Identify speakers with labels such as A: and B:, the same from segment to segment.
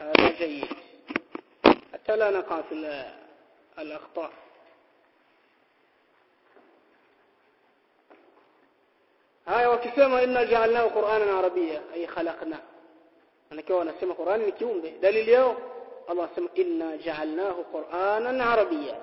A: هذا جيد حتى لا نقع في الأخطاء. هاي وكسما إنا جعلناه قرآنا عربيا أي خلقنا. أنا كوا نسمع قرآن نكيوم به دليل يوم الله سمع إنا جعلناه قرآنا عربيا.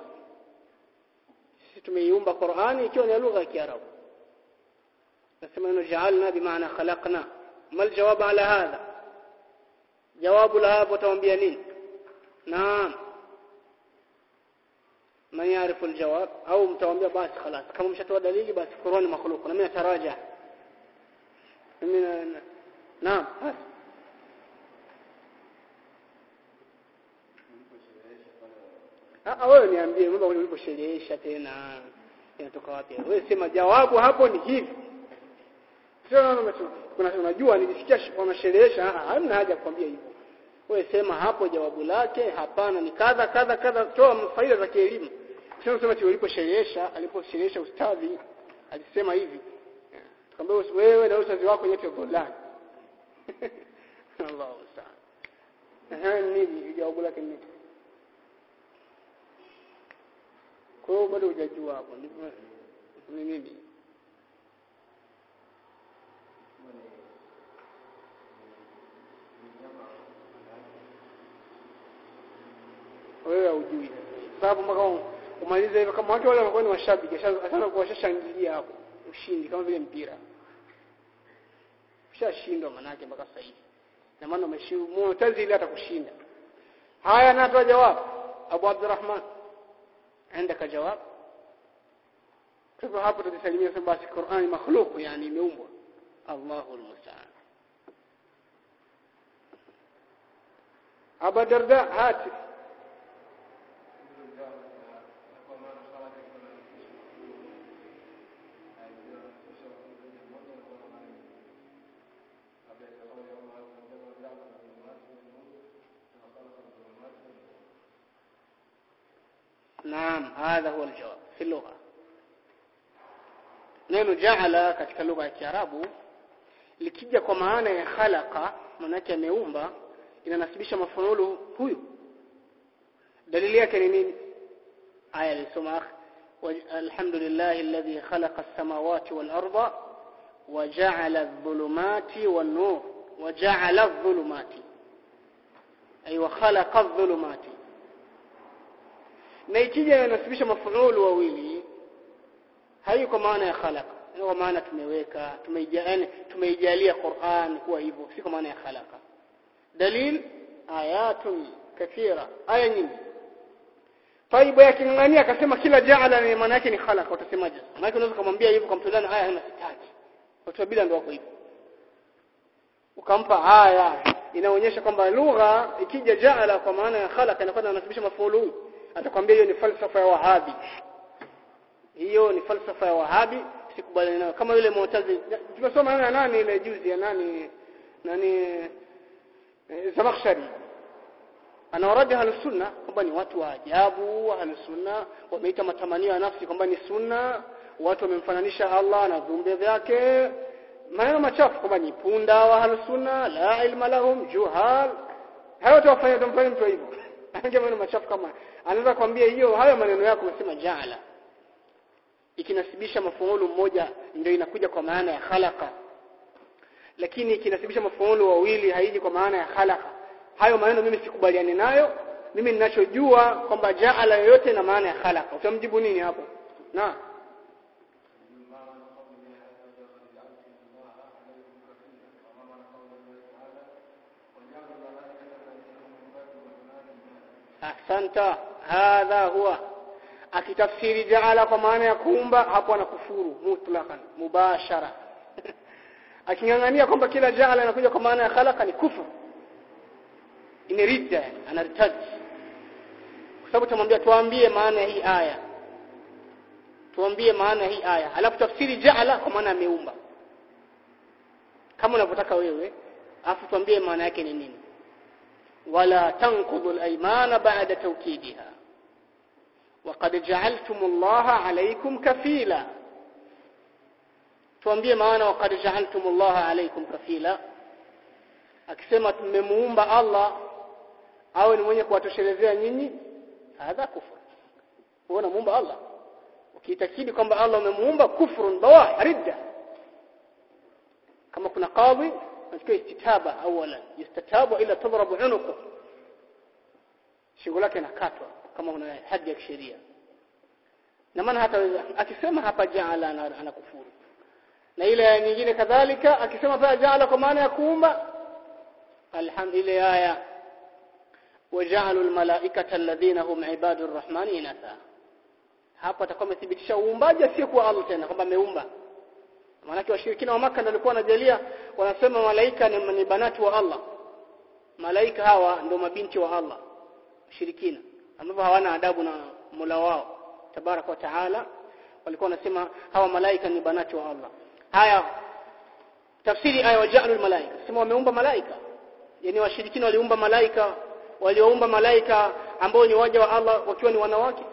A: ستميوم بقرآن يكون لغة كعرب. نسمع إنه جعلنا بمعنى خلقنا. ما الجواب على هذا؟ جواب لها بتوامبيانين. نعم. من يعرف الجواب أو متوامبيا بس خلاص. كم مشتوى دليل بس قرآن مخلوق. لم يتراجع. نعم. Wewe niambie mambo uliposherehesha tena inatoka wapi? Wewe sema jawabu hapo ni hivi. Sio unajua nilisikia wanasherehesha, hamna haja kukwambia hivyo. Wewe sema hapo jawabu lake hapana ni kadha kadha kadha, toa faida za kielimu. Sio unasema ati aliposherehesha ustadhi alisema hivi. Tukamwambia wewe na ustadhi wako yote golani. Allahu Akbar. Nini jawabu lake ni? Kwa hiyo bado hujajua hapo ni nini? Wewe hujui. Sababu mpaka umalize hivyo kama watu wale wanakuwa ni washabiki, sana kuwashangilia hapo ushindi kama vile mpira. Ushashindwa manake mpaka sasa hivi. Na maana Mu'tazili atakushinda. Haya natoa jawabu. Abu Abdurrahman عندك جواب؟ كيف hapo tutasalimia sasa basi Qur'ani makhluq yani imeumbwa. Allahu al-musta'an. Abu Darda hati نعم هذا هو الجواب في اللغة. neno ja'ala katika lugha ya Kiarabu likija kwa maana ya khalaqa maana yake ameumba inanasibisha mafuulu huyu. dalili yake ni nini? aya ilisoma alhamdulillahi alladhi khalaqa as-samawati wal arda wa ja'ala adh-dhulumati wan nur wa ja'ala adh-dhulumati ay wa khalaqa adh-dhulumati. na ikija inasibisha mafuulu wawili hayo kwa maana ya khalaqa, kwa maana tumeweka tumeijalia Qur'an kuwa hivyo, si kwa maana ya khalaqa. dalil ayatun kathira, aya nyingi. Taibu yakingangania akasema kila ja'ala ni maana yake ni khalaqa, utasemaje? Maana unaweza kumwambia hivyo kumtolea aya hana sitaki. Watu bila ndio wako hivyo. Ukampa aya inaonyesha kwamba lugha ikija ja'ala kwa maana ya khalaqa inakuwa inasibisha mafuulu. Atakwambia hiyo ni falsafa ya Wahabi. Hiyo ni falsafa ya Wahabi, sikubaliana nayo. Kama yule Mu'tazili tumesoma nani ile juzi ya nani Zamakhshari anawaradi Ahlus-Sunna kwamba ni watu wa ajabu. Ahlus-Sunna wameita matamanio ya nafsi kwamba ni sunna, watu wamemfananisha Allah na viumbe vyake, maneno machafu kwamba ni punda wa Ahlus-Sunna, la ilma lahum, juhal. Hayo tawafanya mtu hivyo. Ange maneno machafu kama anaweza kuambia hiyo hayo maneno yako unasema ja'ala ikinasibisha mafuulu mmoja ndio inakuja kwa maana ya khalaqa, lakini ikinasibisha mafuulu wawili haiji kwa maana ya khalaqa. Hayo maneno mimi sikubaliani nayo. Mimi ninachojua kwamba ja'ala yoyote na maana ya khalaqa. Utamjibu nini hapo? Na ahsanta, hadha huwa. Akitafsiri ja'ala kwa maana ya kuumba hapo anakufuru mutlaqan mubashara. Akingangania kwamba kila ja'ala inakuja kwa maana ya khalaqa ni kufuru, imeridda, anartad. Kwa sababu tumwambia tuambie maana hii aya, tuambie maana hii aya, alafu tafsiri ja'ala kwa maana ameumba kama unavyotaka wewe, alafu tuambie maana yake ni nini. wala tanqudu al-aymana ba'da tawkidiha وقد جعلتم الله عليكم كفيلا. tuambie maana وقد جعلتم الله عليكم كفيلا. akisema tumemuumba Allah au ni mwenye kuwatoshelezea nyinyi, hadha kufur. Unaona muumba Allah ukiitakidi kwamba Allah amemuumba, kufrun bawah, ridda. Kama kuna qadhi anachukua istitaba awala, yastatabu ila tadrabu unuqa, shingo lake nakatwa kama una haja ya kisheria. Na maana hata akisema hapa jaala anakufuru. Na ile nyingine kadhalika akisema pia jaala kwa maana ya kuumba, alhamdulillah aya waja'alul malaikata alladhina hum ibadur rahmani inatha. Hapa atakuwa amethibitisha uumbaji sio kwa Allah tena kwamba ameumba. Maana washirikina wa Makkah ndio walikuwa wanajalia, wanasema malaika ni banati wa Allah. Malaika hawa ndio mabinti wa Allah. Washirikina ambao hawana adabu na Mola wao Tabaraka wa Taala, walikuwa wanasema hawa malaika ni banati wa Allah. Haya tafsiri aya waja'alul malaika, sema wameumba malaika. Yaani washirikina waliumba malaika, walioumba malaika ambao ni waja wa Allah wakiwa ni wanawake.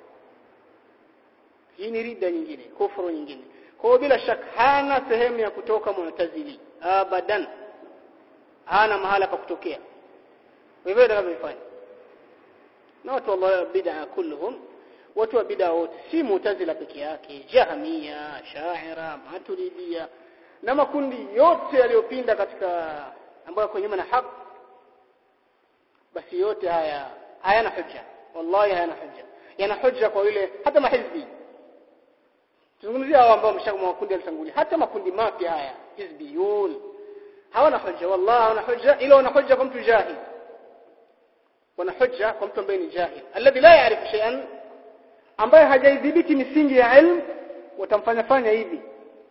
A: Hii ni ridda nyingine, kufuru nyingine. Kwa bila shaka hana sehemu ya kutoka Mu'tazili abadan, hana mahala pa kutokea. Hivyo ndio wanavyofanya. Na watu Allah bid'a kulluhum, watu wa bid'a wote, si Mu'tazila peke yake, Jahmiya, Sha'ira, Maturidiyya na makundi yote yaliyopinda katika ambayo kwenye na haki, basi yote haya hayana hujja. Wallahi hayana hujja. Yana hujja kwa yule hata mahizbi. Tuzungumzia hao ambao wameshakuwa makundi yalitangulia, hata makundi mapya haya hizbiyun hawana hujja. Wallahi hawana hujja, ila wana hujja kwa mtu jahil. Wana hujja kwa mtu ambaye ni jahil, alladhi la ya'rif shay'an, ambaye hajaidhibiti misingi ya ilmu, watamfanya hivi.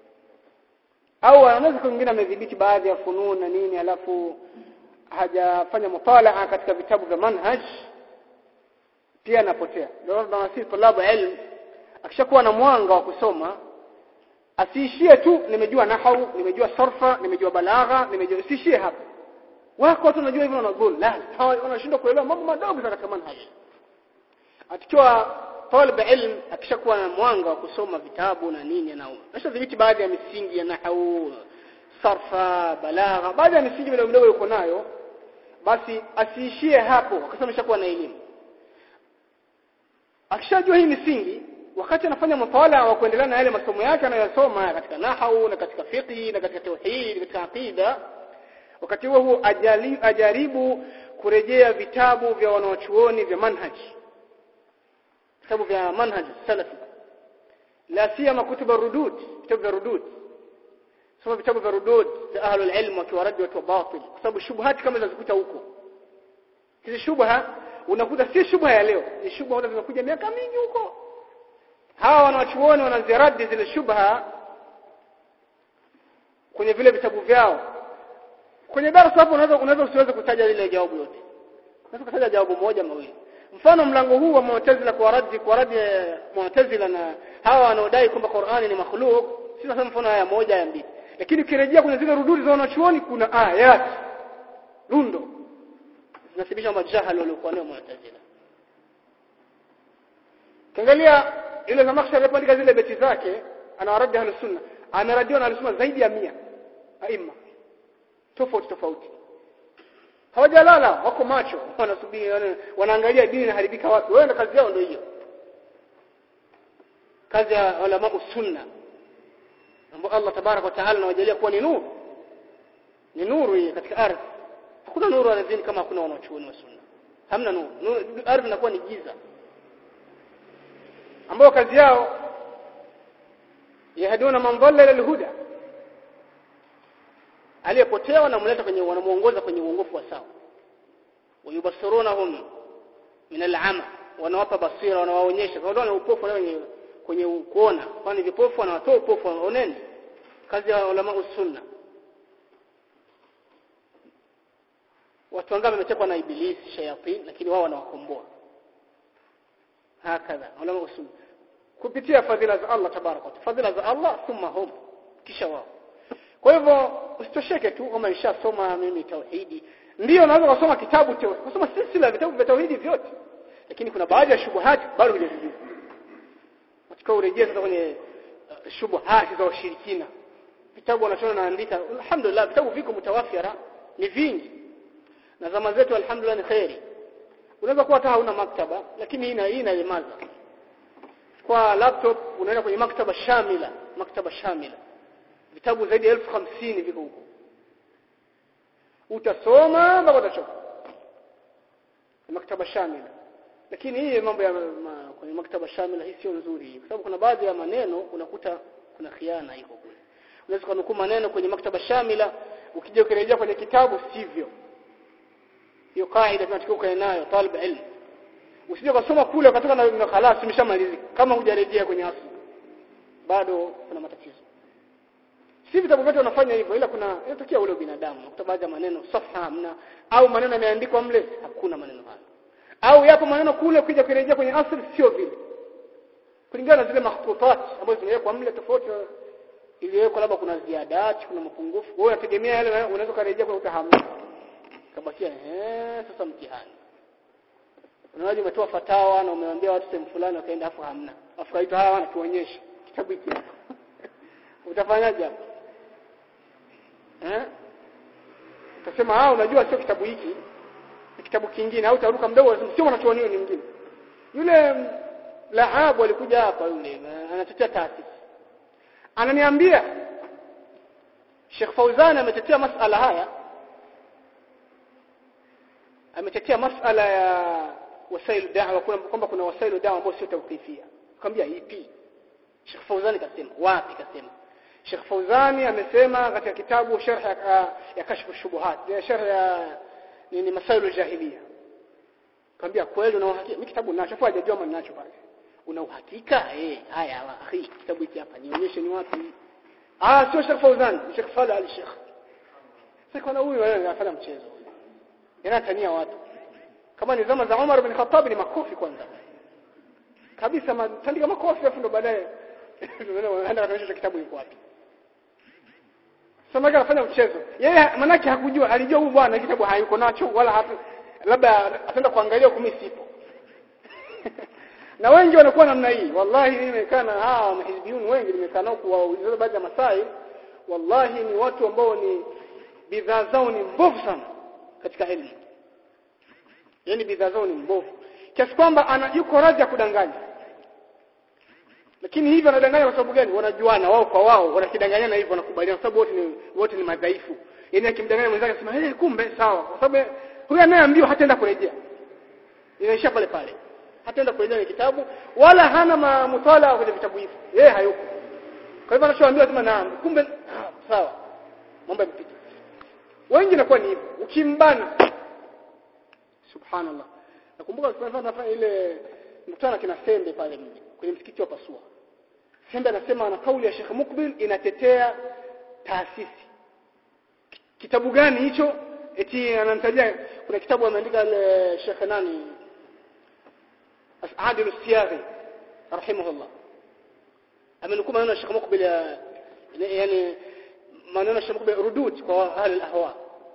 A: Au anaweza kwingine amedhibiti baadhi ya funun na nini, alafu hajafanya mutalaa katika vitabu vya manhaj, pia anapotea. Ndio tunasisi talabu ilmu, akishakuwa na mwanga wa kusoma, asiishie tu nimejua nahwu, nimejua sarfa, nimejua balagha, nimejua, siishie hapo. Wako watu wanajua hivyo wanagol, la wanashindwa kuelewa mambo madogo katika manhaj. Akiwa talib ilm, akishakuwa na mwanga wa kusoma vitabu na nini, na ashadhibiti baadhi ya misingi ya nahwu, sarfa, balagha, baadhi ya misingi midogo yuko nayo, basi asiishie hapo akasema ameshakuwa na elimu. Akishajua hii misingi, wakati anafanya mtawala wa kuendelea na yale masomo yake anayosoma katika nahwu na katika fiqh na katika tauhid, katika aqida, wakati huo ajaribu kurejea vitabu vya wanawachuoni vya manhaj, vitabu vya manhaj salafi, la siyama kutub ar-rudud, vitabu vya rudud. Soma vitabu vya rudud za ahlul ilm wakiwaradi watu batil, kwa sababu shubhati kama zinazikuta huko. Hizi shubha unakuta si shubha ya leo, ni shubha ambazo zimekuja miaka mingi huko. Hawa wanawachuoni wanaziradi zile shubha kwenye vile vitabu vyao. Kwenye darasa hapo unaweza usiweze kutaja ile jawabu yote. Unaweza kutaja jawabu moja mawili. Mfano mlango huu wa Mu'tazila kwa radi Mu'tazila na hawa wanaodai kwamba Qur'ani ni makhluq, si nasema mfano haya moja ya mbili. Lakini ukirejea kwenye zile rududi za wanachuoni kuna ayat rundo zinasibisha majahali waliokuwa nao Mu'tazila. Kiangalia ile Zamakhshari alipoandika zile beti zake, anawaradi ahlus sunna, ameradiwa na ahlus sunna zaidi ya 100 aima tofauti. Hawajalala, wako macho, wanasubiri, wanaangalia dini inaharibika wapi. Wao kazi yao ndio hiyo. Kazi ya ulama usunna, ambao Allah Tabaraka wa Taala anawajalia kuwa ni nuru. Ni nuru hii katika ardhi. Hakuna nuru ardhini kama hakuna wanachuoni wa sunna. Hamna nuru. Ardhi inakuwa ni giza. Ambao kazi yao yahduna man dhalla ila al-huda, aliyepotea wanamleta kwenye, wanamuongoza kwenye uongofu wa sawa. Wayubasirunahum min al-ama, wanawapa basira, wanawaonyesha kwa ndio upofu kwenye kuona, kwani vipofu wanawatoa upofu waoneni. Kazi ya ulama usunna. Watu wangapi wametekwa na ibilisi, shayatin, lakini wao wanawakomboa. Hakadha ulama usunna kupitia fadhila za Allah Tabaraka wa Taala, fadhila za Allah thumma hum, kisha wao. Kwa hivyo usitosheke tu kama nishasoma mimi tauhidi. Ndio naweza kusoma kitabu tauhidi, kusoma silsila vitabu vya tauhidi vyote, lakini kuna baadhi ya shubuhati bado hujazijua. Katika urejea sasa kwenye shubuhati za washirikina, vitabu wanachona naandika, alhamdulillah vitabu viko mutawafira, ni vingi. Na zama zetu alhamdulillah ni khairi. Unaweza kuwa hata hauna maktaba lakini hii inaimaza. Kwa laptop unaenda kwenye maktaba shamila. Vitabu zaidi ya 1050 viko huko. Utasoma mpaka utachoka. Maktaba shamila. Lakini hii mambo ya kwenye maktaba shamila hii sio nzuri kwa sababu kuna baadhi ya maneno unakuta kuna khiana iko kule. Unaweza kunukuu maneno kwenye maktaba shamila ukija ukirejea kwenye kitabu sivyo. Hiyo kaida tunatakiwa kuwa nayo talib ilmu. Usije kusoma kule ukatoka na khalas umeshamalizika kama hujarejea kwenye asili. Bado kuna matatizo. Si vitabu vyote wanafanya hivyo ila kuna inatokea ule binadamu kukuta baadhi ya maneno safha hamna au maneno yameandikwa mle hakuna maneno hayo. Au yapo maneno kule ukija kurejea kwenye asili sio vile. Kulingana na zile makhtutat ambazo zimewekwa mle tofauti iliyowekwa labda kuna ziadati kuna mapungufu. Wewe unategemea yale unaweza kurejea kwa utahamna. Kabakia sasa mtihani. Unawaje umetoa fatawa na umewaambia watu sehemu fulani wakaenda hapo hamna. Afu kaita hawa wanatuonyesha kitabu hiki. Utafanyaje hapo? Utasema unajua sio kitabu hiki. Ni kitabu kingine au utaruka mdogo sio mwanachuoni ni mwingine. Yule Lahabu alikuja hapa yule anatetea taasisi. Ananiambia Sheikh Fauzan ametetea masala haya. Ametetea masala ya wasailu da'wa kwamba kuna wasailu da'wa ambao sio tawqifia. Akamwambia ipi? Sheikh Fauzan kasema wapi kasema? Sheikh Fauzani amesema katika kitabu sharh ya kashfu shubuhat, ya sharh ya nini masailu jahiliya. Akamwambia kweli una uhakika? Mimi kitabu ninacho afu hajajua maana ninacho pale. Una uhakika? Haya akhi kitabu hiki hapa nionyeshe ni wapi. Sio Sheikh Fauzan, Sheikh Fadhl al-Sheikh. Sasa kuna huyu anafanya mchezo. Yanatania watu. Kama ni zama za Umar ibn Khattab ni makofi kwanza. Kabisa tandika makofi afu ndo baadaye anaenda kuonyesha kitabu iko wapi. Sasa anafanya mchezo. Yeye manake hakujua, alijua huyu bwana kitabu hayuko nacho wala hata labda ataenda kuangalia kumi sipo. Na wengi wanakuwa namna hii. Wallahi nimekaa na mahizbiyun wengi nimekaa nao kuwauliza baadhi ya masai. Wallahi ni watu ambao ni bidhaa zao ni mbovu sana katika elimu. Yaani bidhaa zao ni mbovu. Kiasi kwamba yuko radhi ya kudanganya. Lakini hivyo wanadanganya kwa sababu gani? Wanajuana wao kwa wao, wanakidanganyana hivyo wanakubaliana kwa sababu wote ni madhaifu. Yaani akimdanganya mwenzake anasema, kumbe sawa." Kwa sababu huyu anayeambiwa hataenda kurejea. Inaisha pale pale. Hataenda kurejea kitabu wala hana mutala kwenye vitabu hivyo. Yeye hayuko. Kwa hivyo anachoambiwa sema naam, kumbe sawa. Mambo yamepita. Wengi nakuwa ni hivyo. Ukimbana subhanallah. Nakumbuka tunafanya ile mkutano kina Sembe pale kwenye msikiti wa Pasua. Sembe anasema ana kauli ya Sheikh Mukbil inatetea taasisi. Kitabu gani hicho? Eti anamtajia kuna kitabu ameandika ile Sheikh nani? Adil al-Siyaghi rahimahullah. Amenukuu maneno ya Sheikh Mukbil yani maneno ya Sheikh Mukbil rudud kwa ahli al-ahwa.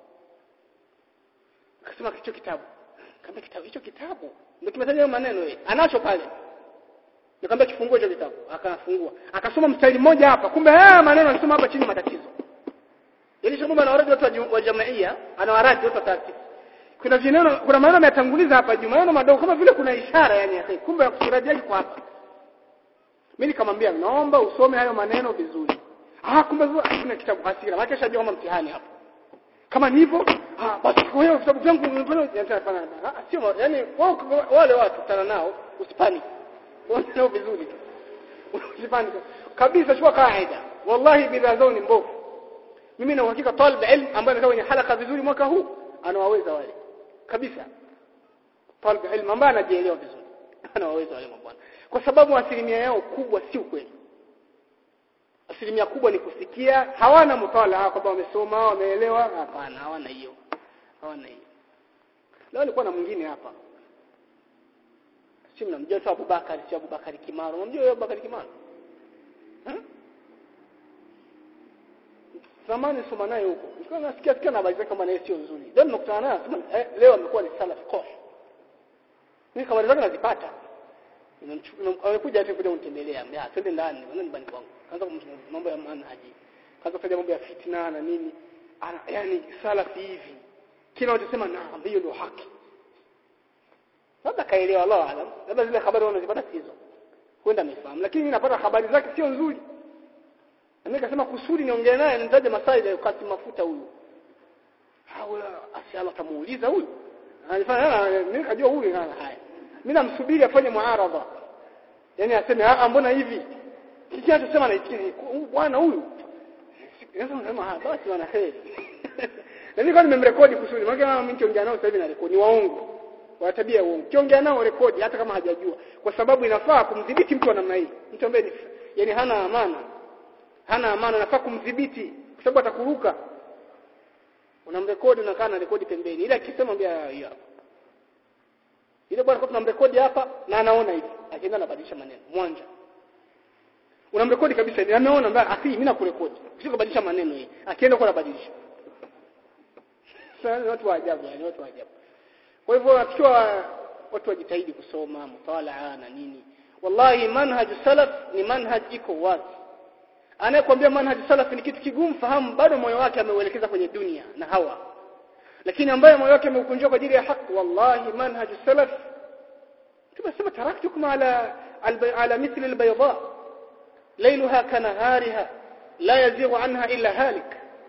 A: Akasema hicho kitabu. Kama hicho kitabu ndio kimetaja maneno yeye. Anacho pale. Nikamwambia kifungue hicho kitabu. Akafungua. Akasoma mstari mmoja hapa. Kumbe maneno alisoma hapa chini matatizo. Yaani Sheikh Mukbil anawaradi watu wa jamaia, anawaradi watu wa taasisi. Kuna maneno yametanguliza hapa juu, maneno madogo kama vile kuna ishara yani yake. Kumbe kusuradia kwa hapa. Mimi nikamwambia naomba usome hayo maneno vizuri. Kumbe kuna kitabu hasira. Maana kesho kama mtihani hapa. Kama ni hivyo, basi kwa hiyo vitabu vyangu yanafanya. Sio yani wale watu tana nao usipani. Wao vizuri. Usipani. Kabisa chukua kaida. Wallahi bidhaa zao ni mbovu. Mimi na uhakika talib ilm ambaye anakaa kwenye halaka vizuri mwaka huu anawaweza wale. Kabisa. Talib ilm ambaye anajielewa vizuri. Anawaweza wale mabwana. Kwa sababu asilimia yao kubwa si ukweli. Asilimia kubwa ni kusikia, hawana mtala kwamba wamesoma, wameelewa, hapana, hawana hiyo. Hawana hiyo. Leo nilikuwa na mwingine hapa. Si mnamjua tu Abubakar Kimaro. Unamjua yeye Abubakar Kimaro? Zamani soma naye huko. Nilikuwa nasikia na habari zake kama naye sio nzuri. Leo nimekutana naye, leo amekuwa ni salaf kosh. Mimi habari zake nazipata. Amekuja hata kuja kunitembelea. Twende ndani, nani nyumbani kwangu. Kaanza mambo ya manhaji. Kaanza kufanya mambo ya fitna na nini. Yani salafi hivi. Kila unasema hiyo ndio haki. labda kaelewa Allah alam, labda zile habari wanazipata hizo kwenda amefahamu, lakini mimi napata habari zake sio nzuri. Mimi nikasema kusudi niongee naye nitaje masaili ya kati mafuta huyu. Asi Allah tamuuliza huyu. Anifanya mimi nikajua huyu haya. Mimi namsubiri afanye muaradha. Yaani aseme mbona hivi? Sisi tunasema na bwana huyu. Nasema basi wana heri. Na mimi kwa nimemrekodi kusudi. Maana mimi nikiongea nao sasa hivi na rekodi ni waongo. Wa tabia uongo. Kiongea nao rekodi hata kama hajajua. Kwa sababu inafaa kumdhibiti mtu wa namna hii. Mtu ambaye yani hana amana nafaa kumdhibiti kwa sababu atakuruka. Unamrekodi unakaa na rekodi pembeni. Ila akisema mbia hiyo. Ile bwana kwa tunamrekodi hapa na anaona hivi. Akienda anabadilisha maneno. Mwanja. Unamrekodi kabisa hivi. Ameona mbaya mimi nakurekodi. Usikubadilisha maneno hii. Akienda kwa anabadilisha. Sasa watu wa ajabu yani watu wa ajabu. Kwa hivyo tukiwa watu wajitahidi kusoma mutalaa na nini. Wallahi manhaj salaf ni manhaj iko wazi. Anayekwambia manhaj salaf ni kitu kigumu fahamu bado moyo wake ameuelekeza kwenye dunia na hawa. Lakini ambaye moyo wake ameukunjua kwa ajili ya haki wallahi manhaj salaf tumesema taraktukum ala mithli albayda laylaha kanahariha la yazighu anha illa halik.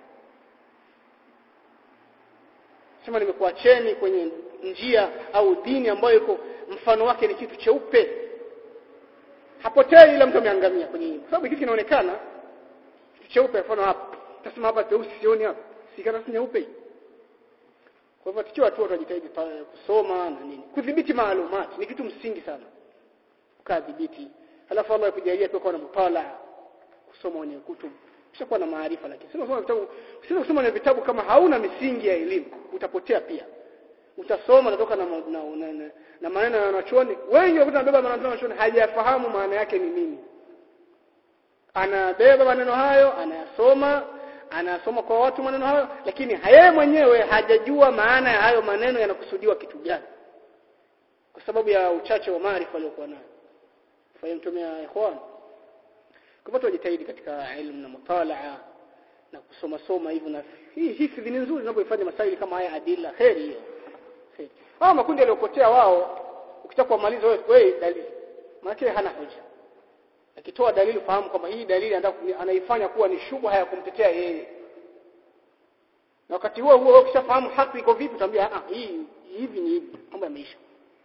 A: Sema nimekuacheni kwenye njia au dini ambayo iko mfano wake ni kitu cheupe. Hapotei ila mtu ameangamia kwenye hilo. Sababu kitu kinaonekana kitu cheupe mfano hapa. Tasema hapa teusi sioni hapa. Sikana si nyeupe. Kwa hivyo tukiwa watu wajitahidi kusoma na nini. Kudhibiti maalumati ni kitu msingi sana. Ukadhibiti. Halafu Allah yakujalia pia kuwa na mutala kusoma kwenye kutubu. Kisha kuwa na maarifa lakini sio kusoma vitabu kama hauna misingi ya elimu utapotea pia. Utasoma natoka na maneno ya wanachuoni. Wengi wanabeba maneno ya wanachuoni hajafahamu maana yake ni nini. Anabeba maneno hayo, anasoma kwa watu maneno hayo, lakini yeye mwenyewe hajajua maana ya hayo maneno yanakusudiwa kitu gani. Kwa sababu ya uchache wa maarifa aliyokuwa nayo. Fahimtumia ikhwan. Kwa watu wajitahidi katika elimu na mutalaa na kusoma hivyo na hii ni nzuri unapoifanya masaili kama haya adila khairi hiyo. Makundi yaliyopotea wao ukitaka kumaliza wewe dalili. Maana hana hoja. Akitoa dalili fahamu kama hii dalili anaifanya kuwa ni shubha ya kumtetea yeye. Na wakati huo ukishafahamu haki iko vipi utambia hii hivi ni hivi mambo yameisha.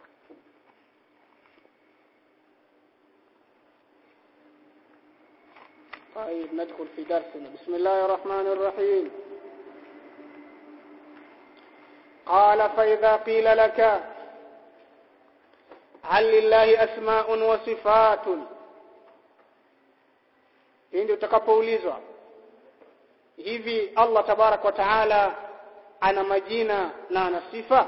A: طيب ندخل في درسنا بسم الله الرحمن الرحيم. قال فإذا قيل لك هل لله أسماء وصفات ndio utakapoulizwa hivi Allah tabarak wa taala ana majina na ana sifa.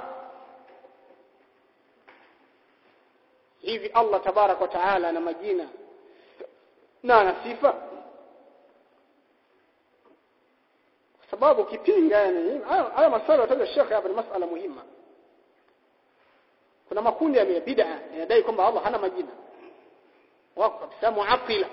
A: Hivi Allah tabarak wa taala ana majina na ana sifa. Sababu kipinga yani haya maswali yataja Sheikh hapa ni masuala muhimu. Kuna makundi ya bid'a yanadai kwamba Allah hana majina. Wako kabisa mu'attila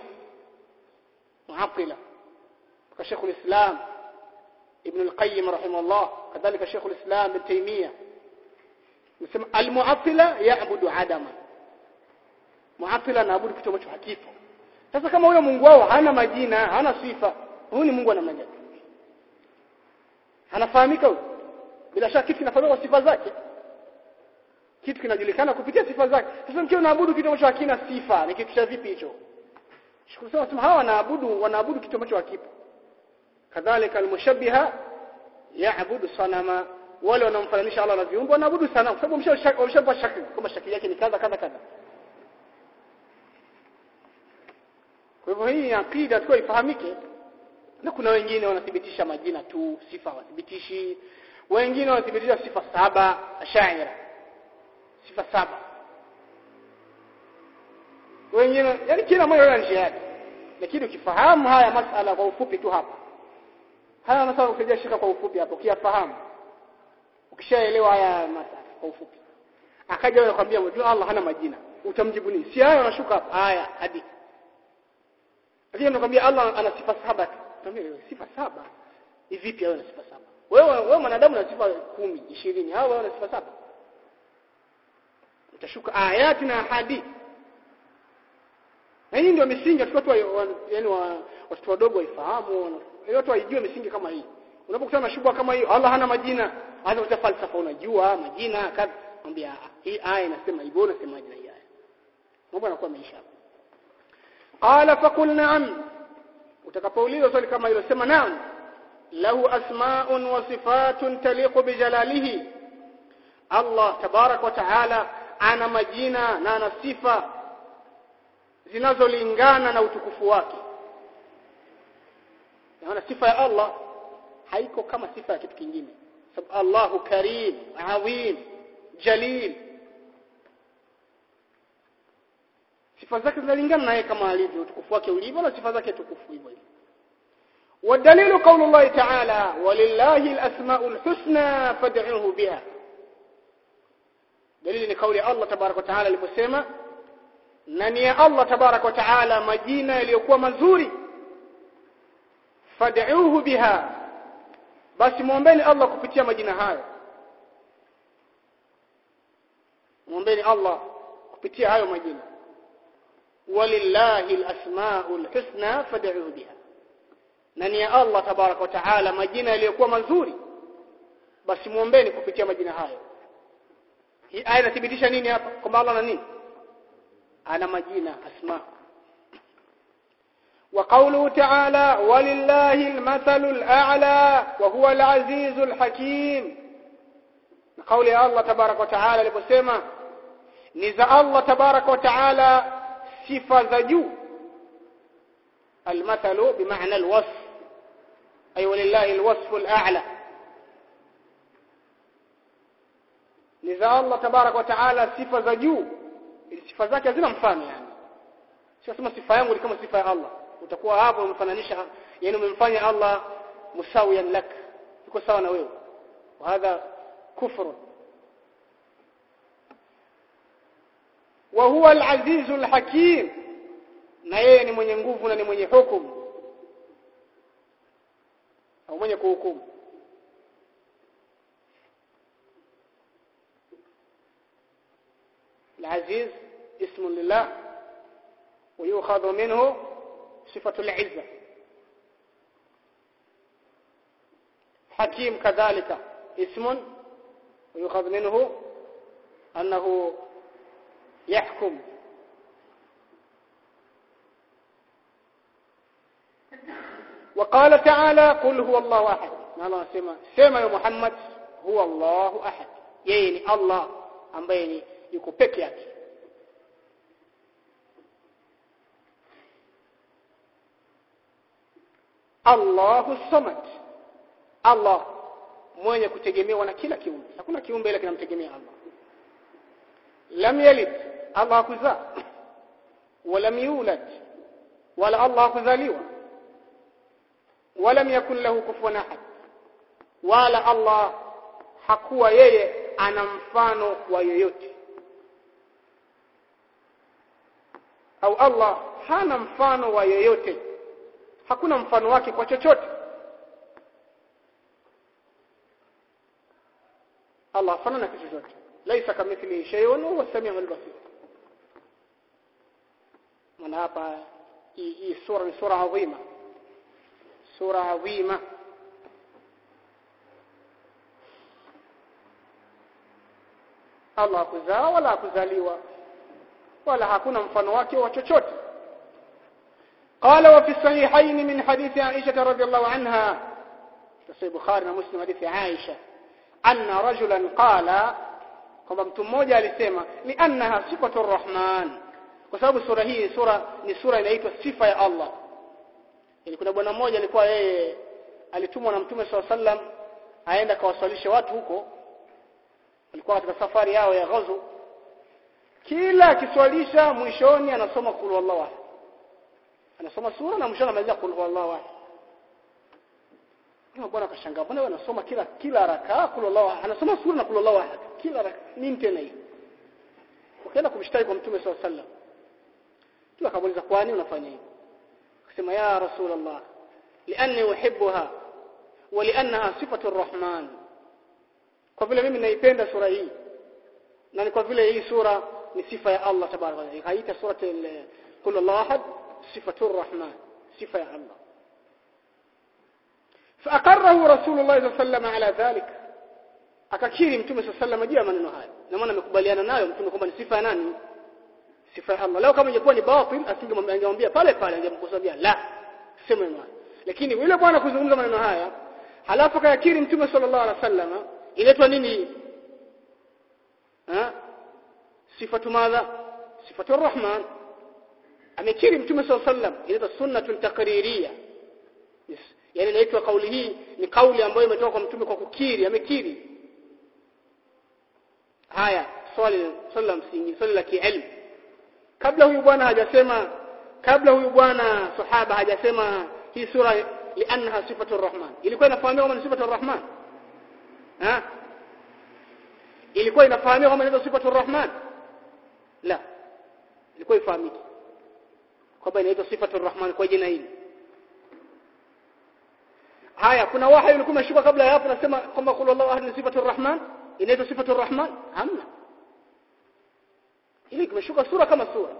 A: ka Sheikh al-Islam Ibn al-Qayyim rahimahullah kadhalika Sheikh al-Islam Ibn Taymiyyah nasema al-mu'attila ya'budu adama. Mu'attila anaabudu kitu ambacho hakipo. Sasa kama huyo Mungu wao hana majina, hana sifa, huyu ni Mungu ana majina. Anafahamika huyo. Bila shaka kitu kinafahamika kwa sifa zake. Kitu kinajulikana kupitia sifa zake. Sasa mkiwa unaabudu kitu ambacho hakina sifa, ni kitu cha vipi hicho? Shukuru sana hawa wanaabudu kitu ambacho hakipo. Kadhalika al-mushabbiha ya'budu sanama. Wale wanamfananisha Allah na viumbe wanaabudu sanamu kwa sababu wameshapa shakli kama shakli yake ni kadha. Kwa hivyo hii akida tukao ifahamike. Na kuna wengine wanathibitisha majina tu, sifa wathibitishi. Wengine wanathibitisha sifa 7 ashaira. Sifa 7. Wengine yani kila mmoja ana njia yake. Lakini ukifahamu haya masala kwa ufupi tu hapa. Haya masala ukija shika kwa ufupi hapo ukiyafahamu. Ukishaelewa haya masala kwa ufupi. Akaja wewe kwambia unajua Allah hana majina. Utamjibu nini? Si haya unashuka hapa. Haya hadi. Lakini nakwambia Allah ana sifa 7. Sifa 7 ni vipi wewe na sifa 7? Wewe mwanadamu una sifa 10, 20, hao wewe una sifa 7. utashuka ayati na ahadi. Na hii ndio misingi watu watu wadogo waifahamu, watu waijue misingi kama hii. Unapokutana na shubha kama hiyo, Allah hana majina, hata uta falsafa unajua majina kadha, mwambie hii aya inasema hivyo, unasema jina hii aya. Mambo yanakuwa maisha. Qala faqul na'am. Utakapoulizwa swali kama hilo sema naam. Lahu asma'un wa sifatun taliqu bi jalalihi. Allah tabarak wa taala ana majina na ana sifa zinazolingana na utukufu wake. Na sifa ya Allah haiko kama sifa ya kitu kingine. Sababu Allahu Karim, Azim, Jalil. Sifa zake zinalingana naye kama alivyo, utukufu wake ulivyo na sifa zake tukufu hivyo. والدليل قول الله تعالى ولله الأسماء الحسنى فادعوه بها. دليل قول الله تبارك وتعالى aliposema nani ya Allah tabarak wa taala majina yaliyokuwa mazuri, fad'uuhu biha, basi muombeeni Allah kupitia majina hayo. Muombeeni Allah kupitia hayo majina. Walillahi alasmaul husna fad'uuhu biha, nani ya Allah tabarak wa taala majina yaliyokuwa mazuri, basi muombeeni kupitia majina hayo. Hii aya inathibitisha nini hapa? Kwamba Allah ana nini? Ana majina, asma. وقوله تعالى ولله المثل الأعلى وهو العزيز الحكيم. قول الله تبارك وتعالى aliposema ni za Allah تبارك وتعالى sifa za juu. المثل بمعنى الوصف أي ولله الوصف الأعلى. ni za Allah تبارك وتعالى sifa za juu, sifa zake hazina mfano. Yani sio sema sifa yangu ni kama sifa ya Allah, utakuwa hapo umefananisha, yani umemfanya Allah musawiyan lak, yuko sawa na wewe, وهذا كفر. وهو العزيز الحكيم, na yeye ni mwenye nguvu na ni mwenye hukumu au mwenye kuhukumu. العزيز اسم لله ويؤخذ منه صفة العزة. حكيم كذلك اسم ويؤخذ منه أنه يحكم. وقال تعالى قل هو الله أحد. الله سمع يا محمد هو الله أحد, يعني الله ambaye yuko peke yake. Allahu Samad, Allah mwenye kutegemewa na kila kiumbe, hakuna kiumbe ila kinamtegemea Allah. Lam yalid, Allah hakuzaa, walam yulad, wala Allah hakuzaliwa, walam yakun lahu kufuwan ahad, wala Allah hakuwa yeye ana mfano wa yoyote, au Allah hana mfano wa yoyote, hakuna mfano wake kwa chochote. Allah fanana na chochote, laisa kamithlihi shay'un wa huwa as-sami'ul basir. Maana hapa hii sura ni sura adhima, sura adhima. Allah hakuzaa wala hakuzaliwa, wala hakuna mfano wake wa chochote. قال وفي الصحيحين من حديث عائشة رضي الله عنها, في البخاري ومسلم حديث عائشة, أن رجلا قال, kwamba mtu mmoja alisema li'annaha sifatu ar-Rahman, kwa sababu sura hii ni sura inaitwa sifa ya Allah. Ili kuna bwana mmoja alikuwa yeye alitumwa na Mtume SAW aenda kawasalisha watu huko, alikuwa katika safari yao ya ghazu. Kila akiswalisha mwishoni anasoma qul huwallahu ahad, anasoma sura na mwishoni anamaliza qul huwallahu ahad. Bwana akashangaa, mbona anasoma kila rakaa qul huwallahu ahad, anasoma sura na qul huwallahu ahad kila rakaa, nini tena hii? Wakaenda kumshtaki kwa Mtume SAW. Mtume akamuuliza, kwa nini unafanya hivi? Akasema, ya Rasulullah, lianni uhibbuha wa liannaha sifatu ar-Rahman, kwa vile mimi naipenda sura hii na ni kwa vile hii sura ni sifa ya Allah tabaraka wa taala, ikaita sura qul Allahu ahad sifatur rahman, sifa ya Allah. فأقره رسول الله صلى الله عليه وسلم على ذلك, akakiri mtume صلى الله عليه وسلم juu ya maneno haya, na maana amekubaliana nayo mtume kwamba ni sifa ya nani? Sifa ya Allah. Leo kama ingekuwa ni batil asingemwambia pale pale, angemkosoa la sema hivyo. Lakini yule bwana kuzungumza maneno haya halafu akakiri mtume sallallahu alaihi wasallam, inaitwa nini? Sifatu madha? Sifatu ar-Rahman. Amekiri mtume sallallahu alaihi wasallam, inaitwa sunnatun taqririyya. Yes. Yani inaitwa kauli hii ni kauli ambayo imetoka kwa mtume kwa kukiri, amekiri. Haya, swali la msingi, swali la kielimu. Kabla huyu bwana sahaba hajasema hii sura lianha sifatu ar-Rahman, ilikuwa inafahamika kama sifatu ar-Rahman? Ilikuwa inafahamika kama ni sifatu ar-Rahman? La, ilikuwa ifahamiki kwamba inaitwa sifatu ar-Rahman kwa jina hili. Haya, kuna wahi ulikuwa umeshuka kabla ya hapo nasema kwamba qul Allahu ahad ni sifatu ar-Rahman, inaitwa sifatu ar-Rahman? Hamna. Ile kimeshuka sura kama sura.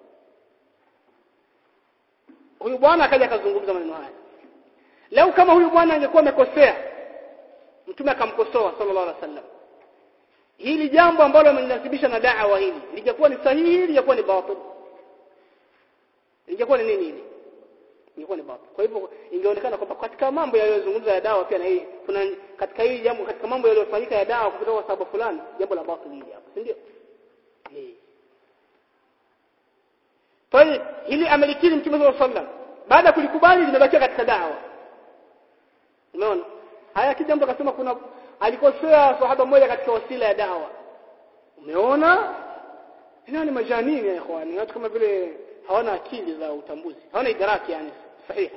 A: Huyu bwana akaja akazungumza maneno haya. Leo kama huyu bwana angekuwa amekosea, mtume akamkosoa sallallahu alaihi wasallam, hili jambo ambalo amenasibisha na da'wa hili lingekuwa ni sahihi, lingekuwa ni batil? Lingekuwa ni nini hili? Lingekuwa ni batil. Kwa hivyo ingeonekana kwamba katika mambo yaliyozungumza ya da'wa pia na hii kuna katika hili jambo, katika mambo yaliyofanyika ya da'wa kutoka kwa sababu fulani, jambo la batil hili hapo, si ndio? Kwa hiyo hili amelikiri mtume sallallahu alaihi wasallam, baada ya kulikubali limebakia katika da'wa. Umeona? Haya kijambo akasema kuna alikosea sahaba mmoja katika wasila ya da'wa. Umeona? Hina ni majanini ya ikhwani, watu kama vile hawana akili za utambuzi, hawana idraki yani sahiha.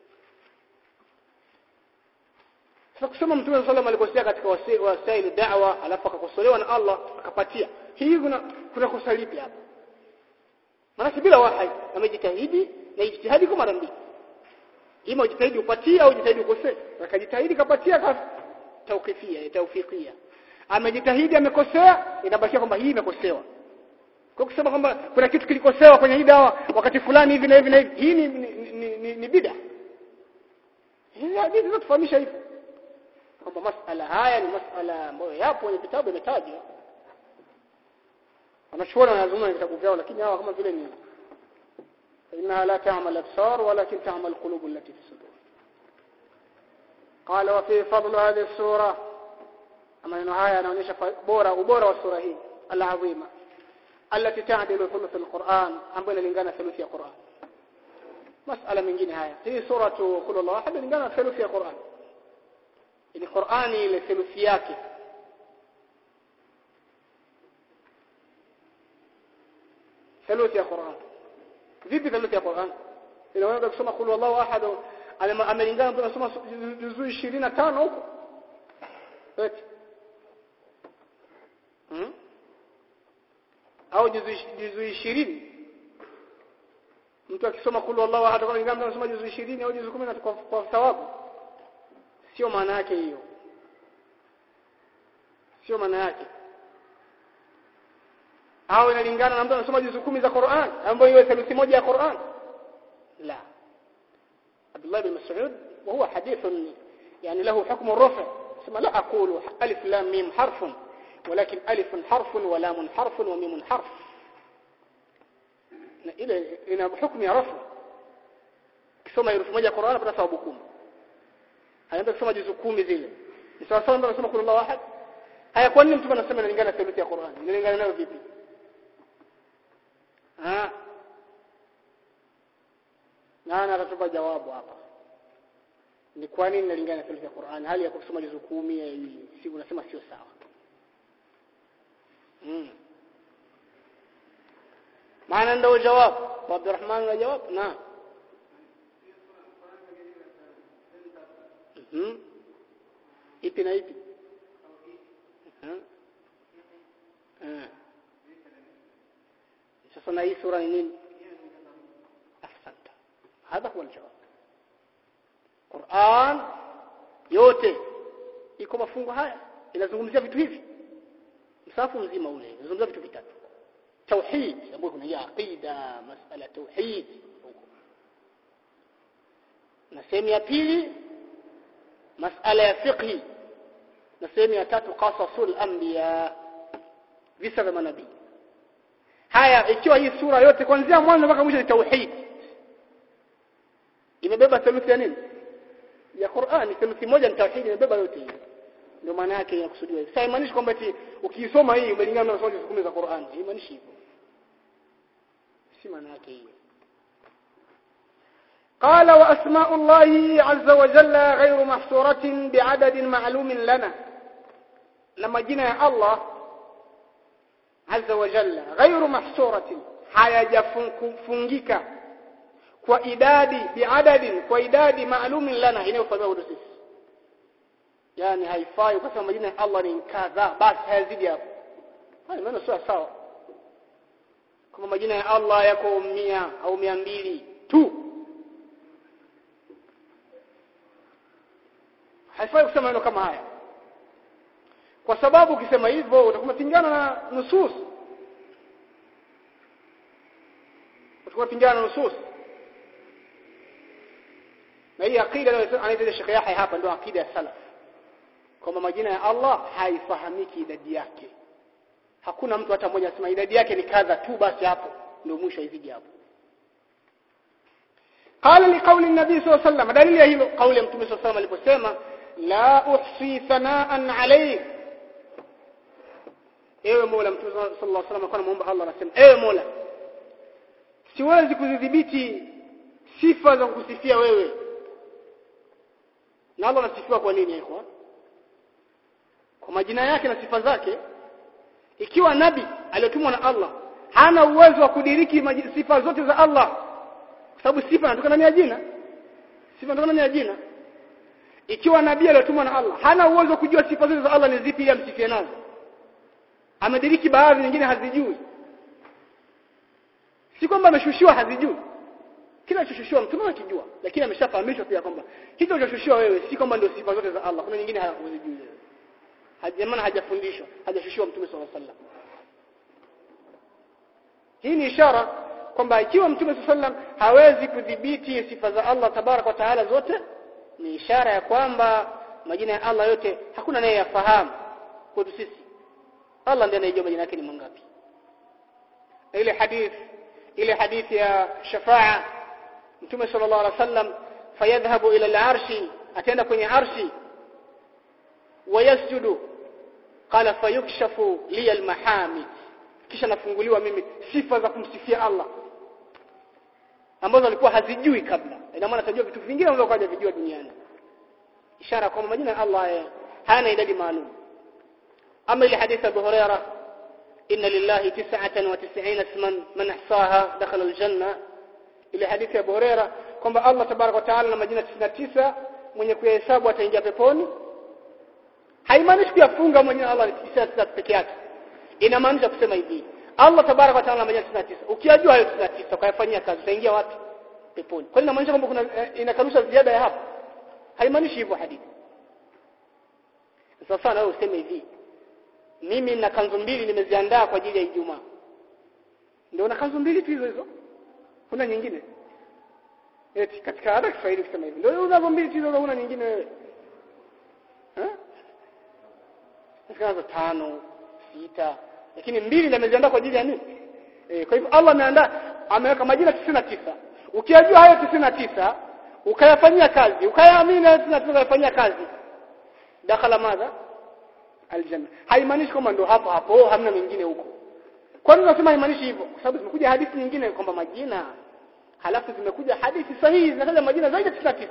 A: Sasa kusema mtume sallallahu alaihi wasallam alikosea katika wasila da'wa alafu akakosolewa na Allah akapatia, hii kuna kosa lipi hapa? Maana bila wahi amejitahidi na ijtihadi kwa mara mbili. Ima ujitahidi upatie au ujitahidi ukosee. Akajitahidi kapatia kwa tawfikia. Amejitahidi amekosea, inabakia kwamba hii imekosewa. Kwa kusema kwamba kuna kitu kilikosewa kwenye hii dawa wakati fulani hivi na hivi na hivi, hii ni bid'a. Hii hadithi zinatufahamisha hivyo. Kwamba masala haya ni masala ambayo yapo kwenye vitabu imetajwa. Wanachuona wanazungumza vitabu vyao, lakini hawa kama vile ni inna la ta'mal absar walakin ta'mal qulub allati fi sudur. Qala wa fi fadl hadhihi as-sura, maneno haya yanaonyesha ubora wa sura hii al-azima allati ta'dilu thuluth al-Qur'an, ambayo inalingana thuluthi ya Qur'an. Masala mengine haya, hii sura qul Allahu ahad inalingana thuluthi ya Qur'an. Ni Qur'ani ile thuluthi yake. ثلث يا قرآن. vipi ثلث ya Qur'an? Inaona kusoma qul Allahu ahad amelingana mtu anasoma juzuu 25 huko. Eti. Au juzuu 20. Mtu akisoma qul Allahu ahad amelingana anasoma juzuu 20 au juzuu 10 kwa thawabu. Sio maana yake hiyo. Sio maana yake. Au inalingana na mtu anasoma juzuu 10 za Qur'an ambayo hiyo thuluthi moja ya Qur'an? La. Abdullah bin Mas'ud وهو حديث يعني له حكم الرفع، ثم لا أقول ألف لام ميم حرف ولكن ألف حرف ولام حرف وميم حرف، إن حكم رفع. كسoma herufi moja Qur'an apata thawabu 10. Anaenda kusoma juzuu 10 zile. Ni sawa sawa ndio anasoma qul Allahu ahad. Haya, kwa nini mtu anasema inalingana thuluthi ya Qur'an? Inalingana nayo vipi? Nani atatupa jawabu hapa? Ni kwa nini inalingana thuluthi ya Qur'an hali ya kusoma juzuu 10 si unasema sio sawa? Maana ndio jawabu. Abdurrahman na jawabu na ipi na ipi? Sasa na hii sura ni nini? Ahsanta. Hada huwa aljawab. Qur'an yote iko mafungu haya inazungumzia vitu hivi. safu mzima ule zungumza vitu vitatu. Tauhid ambayo kuna ya aqida, masala tauhid. Na sehemu ya pili masala ya fiqh. Na sehemu ya tatu qasasul anbiya, visa vya manabii. Haya, ikiwa hii sura yote kuanzia mwanzo mpaka mwisho ni tauhid, imebeba theluthi ya nini? Ya Qur'ani. Theluthi moja ni tauhid, imebeba yote hiyo. Ndio maana yake inakusudiwa. Sasa haimaanishi kwamba eti ukisoma hii umelingana na sura 10 za Qur'ani. Haimaanishi hivyo. Si maana yake hiyo. قال واسماء الله عز وجل غير محصورة بعدد معلوم لنا. لما جينا الله عز وجل غير محصورة hayajafungika kwa idadi biadadin, kwa idadi maalum lana inayofahamika sisi. Yani haifai ukasema majina ya Allah ni kadha basi hayazidi hapo. Hayo maana sio sawa. Kama majina ya Allah yako 100 au 200 tu, haifai kusema neno kama haya, kwa sababu ukisema hivyo utakuwa pingana na nusus. Na hii akida anaitaja Sheikh Yahya hapa ndio akida ya salaf, kwamba majina ya Allah haifahamiki idadi yake. Hakuna mtu hata mmoja asema idadi yake ni kadha tu basi hapo ndio mwisho izidi hapo. Qala li qawli an-nabi sallallahu alayhi wasallam, dalili ya hilo kauli ya Mtume sallallahu alayhi wasallam aliposema la uhsi thanaan alayk. Ewe Mola, Mtume sallallahu alayhi wasallam alikuwa anamuomba Allah, anasema ewe Mola, siwezi kudhibiti sifa za kukusifia wewe. Na Allah anasifiwa kwa nini ikhwan? Kwa majina yake na sifa zake. Ikiwa nabii aliyotumwa na Allah hana uwezo wa kudiriki sifa zote za Allah, kwa sababu sifa inatokana na jina. Sifa inatokana na jina. Ikiwa nabii aliyotumwa na Allah hana uwezo wa kujua sifa zote za Allah ni zipi ili amsifie nazo, amediriki baadhi nyingine hazijui. Si kwamba ameshushiwa hazijui. Kila kilichoshushiwa mtume anakijua, lakini ameshafahamishwa pia kwamba hicho kilichoshushiwa wewe si kwamba ndio sifa zote za Allah. Kuna nyingine hawezijui wewe. Hajamana hajafundishwa, hajashushiwa mtume sallallahu alaihi wasallam. Hii ni ishara kwamba ikiwa mtume sallallahu alaihi wasallam hawezi kudhibiti sifa za Allah tabaraka wa taala zote, ni ishara ya kwamba majina ya Allah yote hakuna naye yafahamu kwetu sisi. Allah ndiye anayejua majina yake ni mangapi. Ile hadithi ya shafa'a, Mtume sallallahu alaihi wasallam fayadhhabu ila al-arshi, ataenda kwenye arshi, wayasjudu, qala fayukshafu li al-mahamid, kisha nafunguliwa mimi sifa za kumsifia Allah ambazo alikuwa hazijui kabla. Ina maana atajua vitu vingine ambavyo kaja vijua duniani. Ishara kwamba majina ya Allah hayana idadi maalum. Ama ile hadithi ya Abu Hurairah, inna lillahi 99 isman man ahsaha dakhala al-janna, ile hadithi ya Abu Hurairah kwamba Allah tabaraka wa taala na majina 99 mwenye kuhesabu ataingia peponi. Haimaanishi kuyafunga majina ya Allah 99 peke yake. Inamaanisha kusema hivi, Allah tabaraka wa taala na majina 99, ukiyajua hayo 99 ukayafanyia kazi utaingia wapi? Peponi. Kwa nini inamaanisha kwamba kuna inakanusha ziada ya hapo? Haimaanishi hivyo hadithi. Sasa na wewe useme hivi, mimi na kanzu 2 nimeziandaa kwa ajili ya Ijumaa. Ndio na kanzu 2 tu hizo. Kuna nyingine? Eti katika ada Kiswahili kusema hivi. Ndio unazo 2 tu hizo, una nyingine wewe. Kanzu 5, 6, lakini 2 ndio nimeziandaa kwa ajili ya nini? Kwa hivyo Allah ameandaa, ameweka majina 99. Ukiyajua hayo 99, ukayafanyia kazi, ukayaamini hayo 99 ukayafanyia kazi, dakhala madha aljanna. Haimaanishi kwamba ndio hapo hamna mengine huko. Kwa nini nasema haimaanishi hivyo? Kwa sababu zimekuja hadithi nyingine kwamba majina, halafu zimekuja hadithi sahihi zinataja majina zaidi ya 99.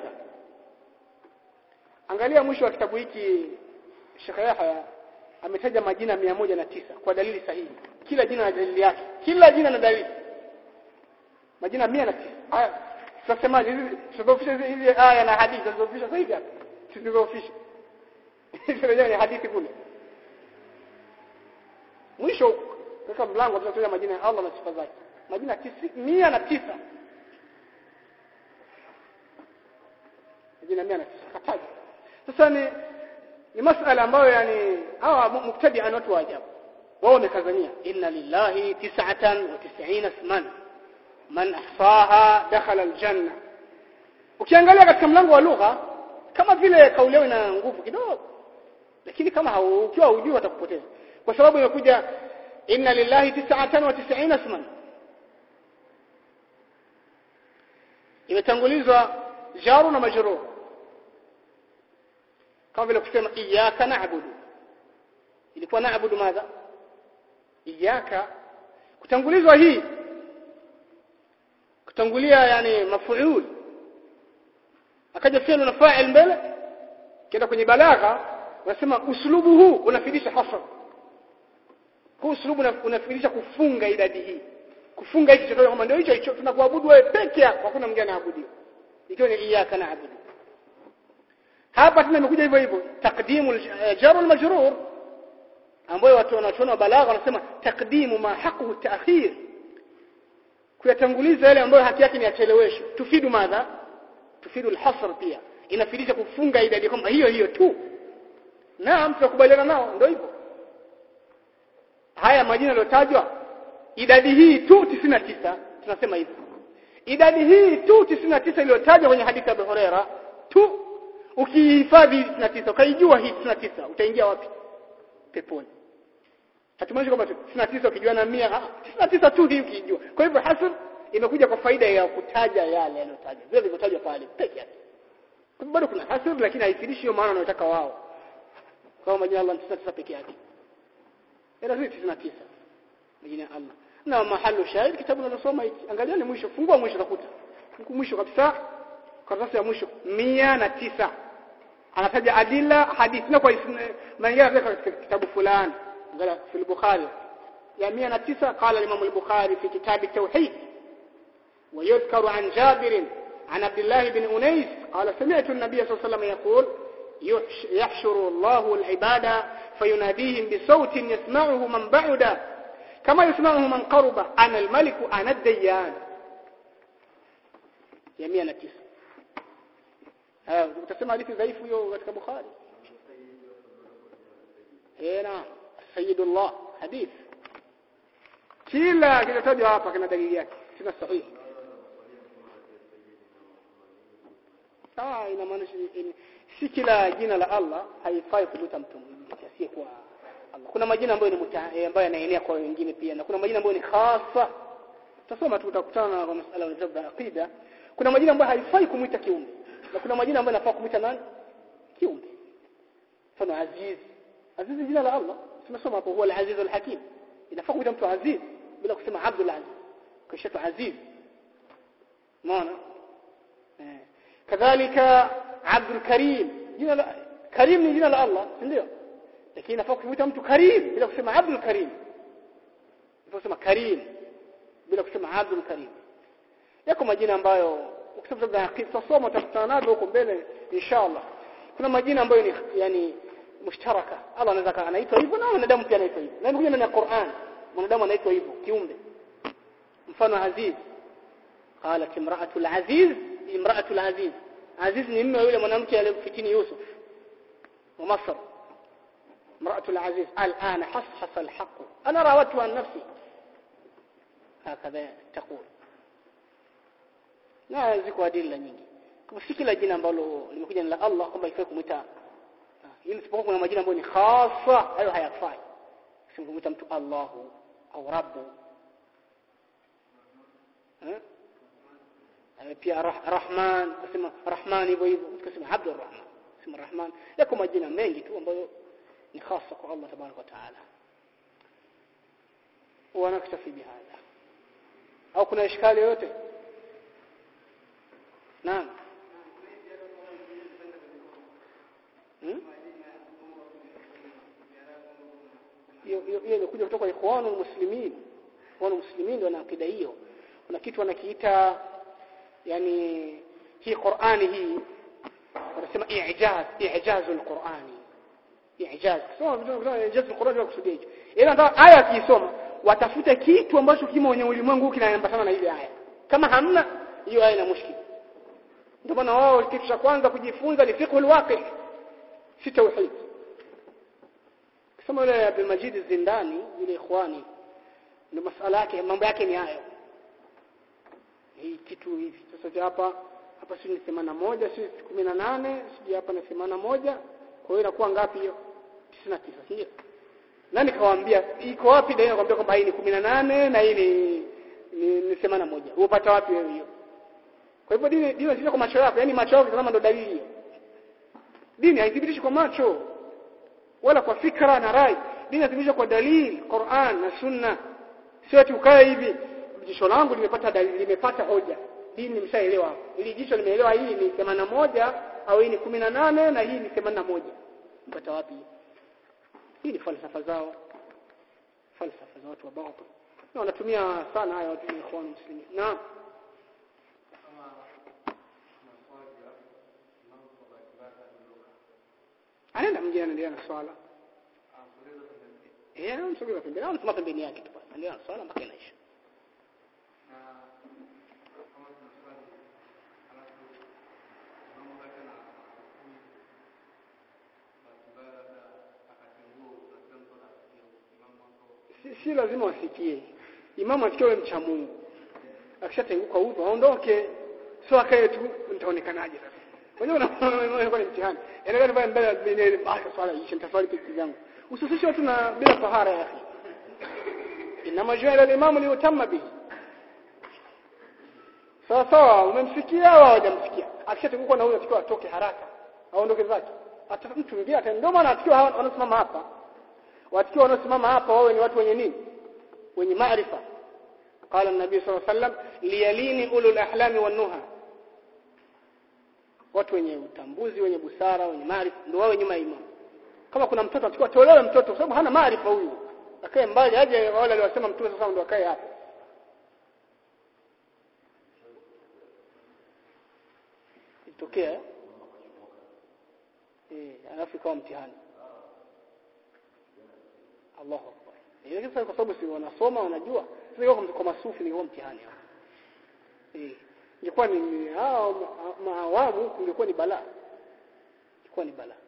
A: Angalia mwisho wa kitabu hiki, Sheikh Yahya ametaja majina 109 kwa dalili sahihi. Kila jina na dalili yake. Kila jina na dalili. Majina 109. Haya, tunasema hizi aya na hadithi zilizofisha sahihi hapa. Zilizofisha. Hizo ni hadithi kule. Mwisho katika mlango tunatoa majina ya Allah na sifa zake. Majina 109. Majina 109 kataja. Sasa ni masala ambayo yani hawa muktadi ana watu wa ajabu. wao wamekazania inna lillahi 99 isman man ahsaha dakhala aljanna. Ukiangalia katika mlango wa lugha kama vile kauli yao ina nguvu kidogo, lakini kama ukiwa hujui watakupoteza, kwa sababu imekuja inna lillahi 99 isman, imetangulizwa jaru na majrur, kama vile kusema iyyaka na'budu. Ilikuwa na'budu madha? Iyyaka, kutangulizwa hii kutangulia yani maf'ul, akaja fi'l na fa'il mbele. Kenda kwenye balagha wanasema uslubu huu unafidisha hasr. Kwa uslubu unafidisha kufunga idadi hii, kufunga hicho chochote kama ndio hicho tunakuabudu wewe peke yako, hakuna mwingine anaabudiwa, ikiwa ni iyyaka na'budu. Hapa tena imekuja hivyo hivyo taqdimu jar al-majrur, ambayo watu wanachoona balagha wanasema taqdimu ma haqqu ta'khir, kuyatanguliza yale ambayo haki yake ni achelewesho. Tufidu madha? Tufidu al-hasr, pia inafidisha kufunga idadi kama hiyo tu. Naam, tunakubaliana nao, ndio hivyo. Haya majina yaliyotajwa, idadi hii tu 99, tunasema hivyo. Idadi hii tu 99 iliyotajwa kwenye hadithi ya Abu Huraira tu, ukihifadhi 99 ukaijua hii 99, utaingia wapi? Peponi. Hatumaanishi kwamba 99 ukijua na 100, 99 tu hii ukijua. Kwa hivyo hasr imekuja kwa faida ya kutaja yale yaliyotajwa, vile vilivyotajwa pale peke yake. Kwa bado kuna hasr, lakini haifidishi hiyo maana wanayotaka wao, kama majina Allah 99 peke yake. Ila hizi 99 majina ya Allah. Na mahalu shahid kitabu tunasoma hiki, angalieni mwisho, fungua mwisho utakuta. Mwisho kabisa, karatasi ya mwisho 109. Anataja adilla hadithi na kwa maana katika kitabu fulani, angalia fi al-Bukhari ya 109. Qala al-Imam al-Bukhari fi kitab at-Tauhid wa yudhkaru an Jabir an Abdullah ibn Unais qala sami'tu an-nabiy sallallahu alayhi wasallam yaqul يحشر الله العباد فيناديهم بصوت يسمعه من بعد كما يسمعه من قرب أنا الملك أنا الديان. يا 109. utasema hadithi dhaifu hiyo katika Bukhari. Naam, Sayyidullah hadith kila kinatajwa hapa kina dalili yake, sina sahihi. Ina maana si kila jina la Allah haifai kumuita mtu asiye kwa Allah. Kuna majina ambayo ni ambayo yanaenea kwa wengine pia, na kuna majina ambayo ni khasa. Tutasoma tutakutana kwa masuala ya aqida. Kuna majina ambayo haifai kumuita kiumbe, na kuna majina ambayo yanafaa kumuita nani? Kiumbe. Mfano Aziz. Aziz ni jina la Allah. Tunasoma hapo huwa al-Aziz al-Hakim. Inafaa kumuita mtu Aziz bila kusema Abdul Aziz. Kisha tu Aziz. Maana kadhalika Abdul Karim, jina la Karim ni jina la Allah, ndio? Lakini inafaa kumuita mtu Karim bila kusema Abdul Karim. Inafaa kusema Karim bila kusema Abdul Karim. Yako majina ambayo ukisema aqida tusoma tutakutana nazo huko mbele inshallah. Kuna majina ambayo ni yani mushtaraka. Allah anaweza anaitwa hivyo na wanadamu pia anaitwa hivyo. Na imekuja ndani ya Qur'an, wanadamu anaitwa hivyo kiumbe. Mfano Aziz. Qalat imra'atul Aziz, imra'atul Aziz. Aziz ni mume yule mwanamke aliyemfitini Yusuf wa Masr. Imra'atul Aziz al'ana hashasa al-haqq ana rawatu an nafsi, hakadha taqul. Na ziko adila nyingi. Kama si kila jina ambalo limekuja na Allah kwamba ifai kumuita. Hili sipokuwa kuna majina ambayo ni khasa, hayo hayafai. Usimwite mtu Allahu au Rabbu. Pia Rahman, kusema Rahman hivyo hivyo, kusema Abdul Rahman, kusema Rahman. Yako majina mengi tu ambayo ni khasa kwa Allah tabaraka wa taala. Wanaktafi bihadha. Au kuna ishkali yote? Naam. Hiyo inakuja kutoka kwa Ikhwanul Muslimin. Ikhwanul Muslimin ndio wana akida hiyo. Kuna kitu wanakiita yani hii Qur'ani hii wanasema i'jazul Qur'ani. I'jaz. Soma i'jazul Qur'ani wakusudia hicho. Ila ndio aya kiisoma watafuta kitu ambacho kimo kwenye ulimwengu kinaambatana na ile aya. Kama hamna hiyo aya ina mushkili. Ndio maana wao kitu cha kwanza kujifunza ni fiqhul waqi', si tauhid. Ukisoma yule Abdul Majid Zindani yule ikhwani ndio masala yake mambo yake ni hayo. Hii kitu hivi. Sasa hapa si 81, si 18, si hapa na 81. Kwa hiyo inakuwa ngapi hiyo? 99, si ndio? Nani kawaambia iko wapi dalili nakwambia kwamba hii ni 18 na hii ni 81. Upata wapi wewe hiyo? Kwa hivyo dini sio kwa macho yako, yani macho yako kama ndo dalili. Dini haithibitishi kwa macho wala kwa fikra na rai. Dini inathibitisha kwa dalili, Qur'an na Sunna. Sio ati ukae hivi jicho langu limepata dalili, limepata hoja. Dini nimeshaelewa hapo. Ili jicho limeelewa hii ni 81 au hii ni 18 na hii ni 81. Mpata wapi? Hii ni falsafa zao. Falsafa za watu wa baadhi. Na wanatumia sana haya watu wa ikhwan muslimin. Naam. Anaenda mjini anaendelea na swala. Msogeza pembeni. Anasema pembeni yake tu. Anaendelea na swala mpaka inaisha. Si lazima wasikie. Imamu asikie mcha Mungu. Akishatenguka huko aondoke. Sio akae tu nitaonekanaje sasa. Unajua unaona ni mtihani. Endelea mbele basi swala hii nitaswali peke yangu. Usisishe watu na bila tahara ya akhi. Inama juala al-imamu liutamma bihi. Sawa umemsikia au hujamsikia? Akishatenguka na huyo atakiwa atoke haraka. Aondoke zake. Hata mtu mwingine ndio maana atakiwa wanasimama hapa. Watakiwa wanasimama hapa wao ni watu wenye nini? Wenye maarifa. Qala an-nabii sallallahu alayhi wasallam liyalini ulul ahlami wan nuha. Watu wenye utambuzi, wenye busara, wenye maarifa ndio wao nyuma ya imam. Kama kuna mtoto atakiwa tolewe mtoto kwa sababu hana maarifa huyu. Akae mbali aje wale waliosema mtume sasa ndio akae hapo. Itokea alafu kwa mtihani. Allahu Akbar. Ile kisa kwa sababu si wanasoma wanajua. Sio kwa masufi ni mtihani hapo. Ingekuwa ni maawamu ingekuwa ni balaa. Ingekuwa ni balaa.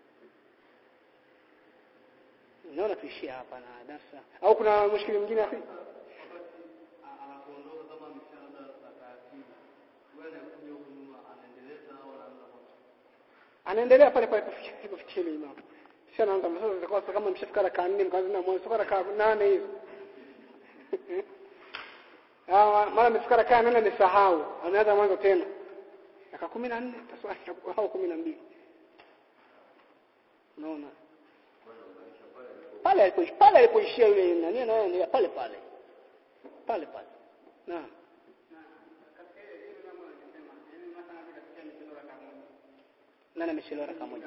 A: Naona tuishie hapa na darasa. Au kuna mushkili mwingine hapo? Anapoondoka kama mshahada za taratibu. Wewe unakuja huko nyuma anaendeleza au anaanza moto. Anaendelea pale kufikia ile imamu. Sio naanza msasa zikawa kama mshafika raka 4 mkaanza na mwanzo raka 8 hizo. Mara mshafika raka 8 amesahau. Anaanza mwanzo tena. Raka 14 taswali au 12. Unaona? Pale alipoishia yule nani na pale. Naam. Nani amechelewa raka moja?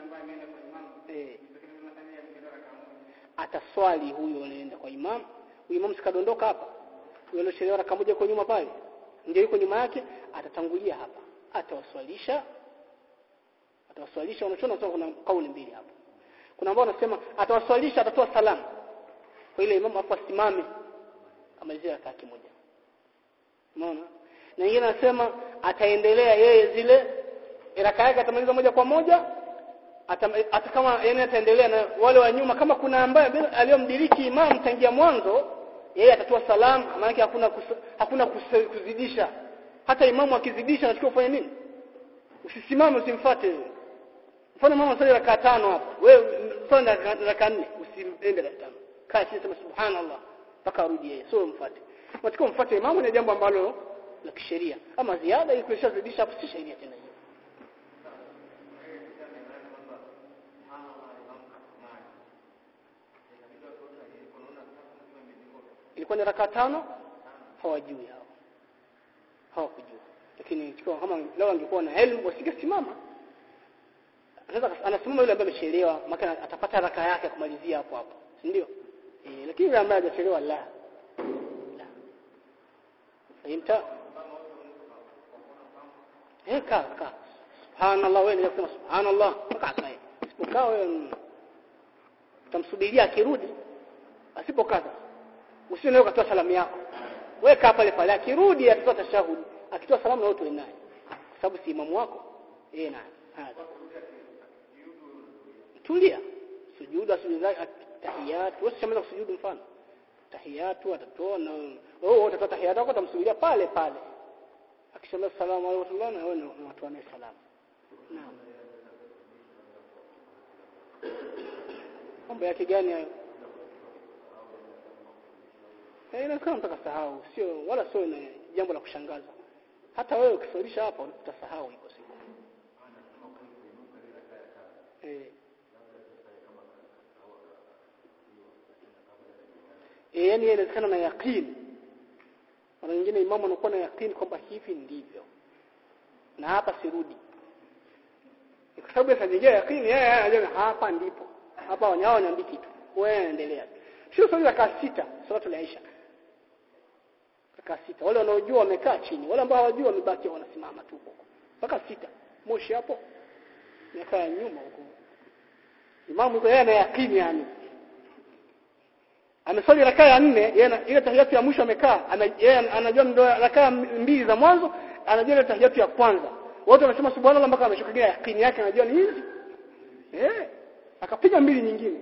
A: Ataswali huyo anaenda kwa imam. Huyo imam sikadondoka hapa. Huyo aliochelewa raka moja kwa nyuma pale. Ndio yuko nyuma yake, atatangulia hapa. Atawaswalisha unachoona kuna kauli mbili hapa. Kuna ambao wanasema atawaswalisha atatoa salamu. Kwa ile imam hapo asimame amalizie raka moja. Umeona? Na yeye anasema ataendelea yeye zile raka yake atamaliza moja kwa moja. Hata kama yeye ataendelea na wale wa nyuma kama kuna ambaye aliyomdiriki imam tangia mwanzo yeye atatoa salamu maana yake hakuna kuzidisha. Hata imamu akizidisha anatakiwa kufanya nini? Usisimame usimfuate. Mfano mama sali raka 5 hapo. Wewe sali raka 4 usiende raka 5. Kaa chini sema subhanallah mpaka arudi yeye. Sio mfuate. Unatakiwa mfuate imamu ni jambo ambalo la kisheria. Ama ziada ikishazidisha hapo si sheria tena hiyo. Ilikuwa ni raka 5 hawajui hao. Hawakujua. Lakini kama leo angekuwa na elimu wasingesimama. Anasimama yule ambaye amechelewa, maana atapata raka yake kumalizia hapo. Si ndio? Lakini yule ambaye hajachelewa la. Fahimta? Ka. Subhanallah wewe unasema kusema subhanallah mpaka akae. Usipokaa wewe utamsubiria akirudi. Asipokaza. Usione ukatoa salamu yako. Wewe kaa pale akirudi atatoa tashahudi. Akitoa salamu na wewe utoe naye. Kwa sababu si imamu wako. naye. Tulia. Sujuda tahiyatu usichamaza kusujudu mfano tahiyatu atatoa na wewe utatoa tahiyatu wako utamsujudia pale pale akisema salamu alaykum na wewe unatoa naye salamu naam mambo yake gani hayo kama mtaka sahau sio wala sio na jambo la kushangaza hata wewe ukisalisha hapa utasahau hivyo siku yani inawezekana na yaqeen mara nyingine imamu anakuwa na yaqeen kwamba hivi ndivyo na hapa sirudi kwa sababu sasa yaqeen yeye anajua hapa ndipo hapa wanyao niambi kitu wewe endelea sio swali la kasita salatu al-isha kasita wale wanaojua wamekaa chini wale ambao hawajua wamebaki wanasimama tu huko mpaka sita moshi hapo nikaa nyuma huko imamu yuko yeye na yaqeen yani amesali rakaa ya 4 ile tahiyatu ya mwisho amekaa anajua ndio rakaa mbili za mwanzo anajua ile tahiyatu ya kwanza wote wanasema subhanallah mpaka ameshuka ile yaqeen yake anajua ni hizi akapiga mbili nyingine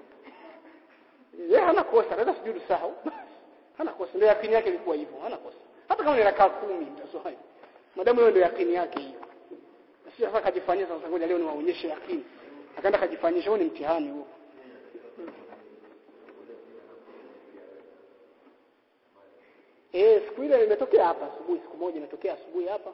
A: yeye hana kosa hata sujudu sahau hana kosa ndio yaqeen yake ilikuwa hivyo hana kosa hata kama ni rakaa 10 mtaswali madamu hiyo ndio yaqeen yake hiyo sio sasa kajifanyia sasa ngoja leo niwaonyeshe yaqeen akaenda kajifanyisha huo ni mtihani huo siku ile imetokea hapa asubuhi siku moja imetokea asubuhi hapa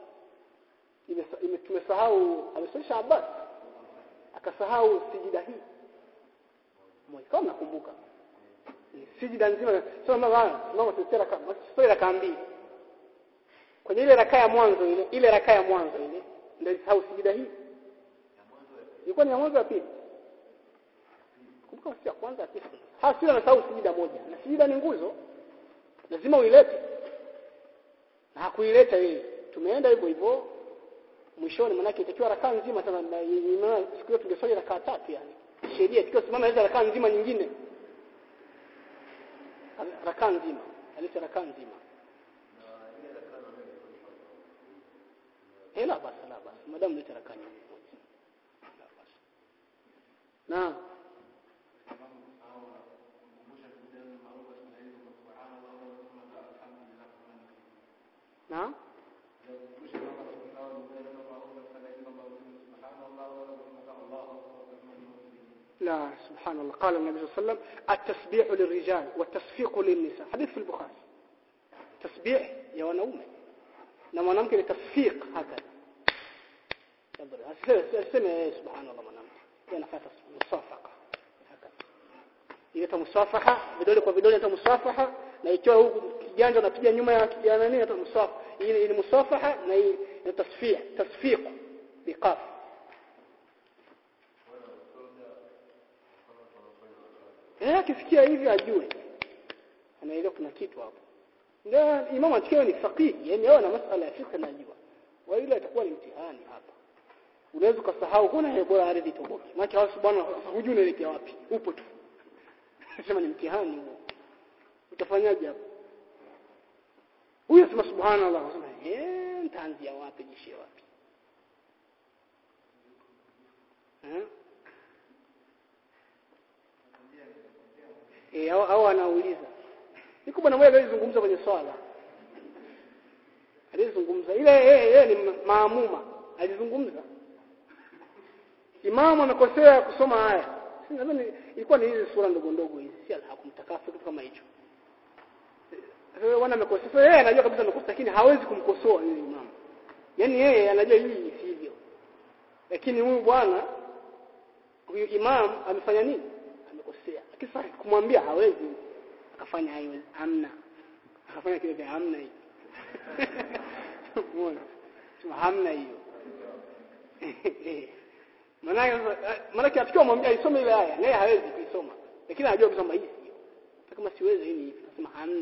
A: tumesahau amesalisha Abbas akasahau sijida hii mmoja kama nakumbuka sijida nzima sio mama tutera kama sio rakaa mbili kwenye ile rakaa ya mwanzo ile rakaa ya mwanzo ile ndio sahau sijida hii ilikuwa ni ya mwanzo ya pili kumbuka sio kwanza ya pili hasira na sahau sijida moja na sijida ni nguzo lazima uilete na hakuileta yeye tumeenda hivyo hivyo mwishoni maana yake itakiwa rakaa nzima tena siku hiyo tungesali rakaa 3 yani sheria tukiwa simama hizo rakaa nzima nyingine rakaa nzima aleta rakaa nzima la basi madam leta rakaa nyingine na نعم لا سبحان الله قال النبي صلى الله عليه وسلم التسبيح للرجال والتصفيق للنساء حديث في البخاري تسبيح يا wanaume na mwanamke ni tasfiq haka aseme subhanallah mwanamke yanafanya musafaha haka ile musafaha vidole kwa vidole ta musafaha na ikiwa huku kiganja unapiga nyuma ya nani hata musafaha hii ni musafaha na hii ni tasfiq biqaf akisikia hivi ajue anaelewa kuna kitu hapo ndio imamu akiwa ni faqih yani yeye na masuala ya fiqh anajua wala itakuwa ni mtihani hapa unaweza kusahau kuna bora ardhi toboki maana Allah subhanahu hujui unaelekea wapi upo tu sema ni mtihani huo utafanyaje hapo huyo sema subhanallah unasema nitaanzia wapi jishie wapi au anauliza niko bwana mmoja alizungumza kwenye swala alizungumza ile yeye ni maamuma alizungumza imamu amekosea kusoma aya nadhani ilikuwa ni hizi sura ndogo ndogo hizi si hakumtakafu kitu kama hicho wana amekosea yeye anajua kabisa amekosa lakini hawezi kumkosoa yule imamu yani yeye anajua hii sivyo lakini huyu bwana huyu imamu amefanya nini amekosea lakini sasa kumwambia hawezi akafanya hayo hamna akafanya kile hamna hiyo muone sema hamna hiyo maana akiachukua mwambie aisome ile aya naye hawezi kuisoma lakini anajua kusoma hii sio kama siwezi hii nasema hamna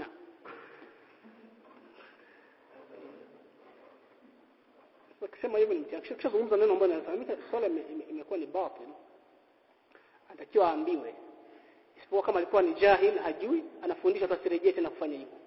A: ukisema hivyo ni mtihani neno ambalo linafahamika swala imekuwa ni batil atakiwa aambiwe isipokuwa kama alikuwa ni jahil hajui anafundisha tasirejee tena kufanya hivyo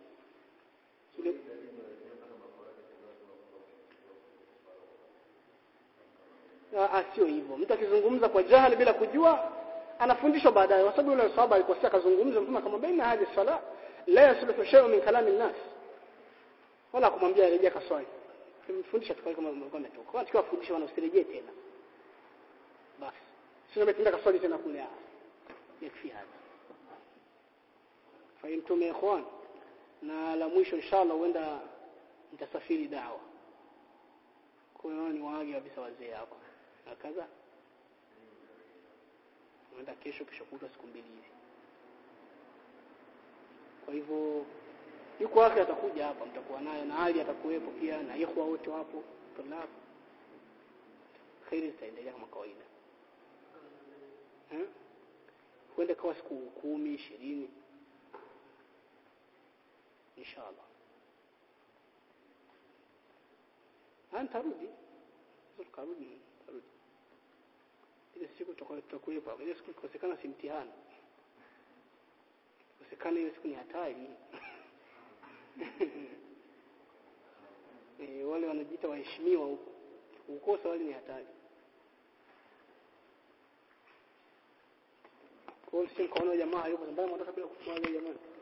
A: sio hivyo mtu akizungumza kwa jahili bila kujua anafundishwa baadaye kwa sababu yule sahaba alikuwa akazungumza mtume akamwambia inna hadhihi sala la yasluhu shay'un min kalami an-nas wala kumwambia rejea kaswali kumfundisha tukao kama mlikuwa umetoka kwa tukiwa fundisha wana usirejee tena basi sio umetenda kaswali tena kule yakfi hapa fahimtum ya ikhwan na la mwisho inshallah huenda nitasafiri dawa kwa hiyo ni waage kabisa wazee hapa na kaza huenda kesho kutwa siku mbili hivi kwa hivyo yuko wake atakuja hapa mtakuwa naye na hali atakuwepo pia na ikhwa wote wapo tulab khairi itaendelea kama kawaida huenda kwa siku 10 20 inshallah tarudi ile siku tutakuwepo ile siku ikosekana si mtihani ikosekana ile siku ni hatari wale wanajiita waheshimiwa huko ukosa wale ni hatari kwa hiyo sisi kaona jamaa yupo sababu nataka bila kufuata jamaa